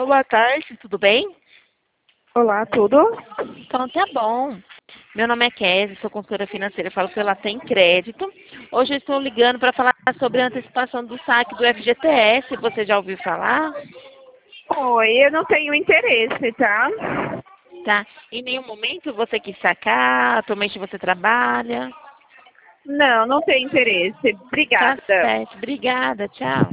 Alô, boa tarde, tudo bem? Olá, tudo? Então tá bom. Meu nome é Kézia, sou consultora financeira, falo pela Tem Crédito. Hoje eu estou ligando para falar sobre a antecipação do saque do FGTS. Você já ouviu falar? Oi, eu não tenho interesse, tá? Tá. Em nenhum momento você quis sacar? Atualmente você trabalha? Não, não tenho interesse. Tá Obrigada. certo. Obrigada. Tchau.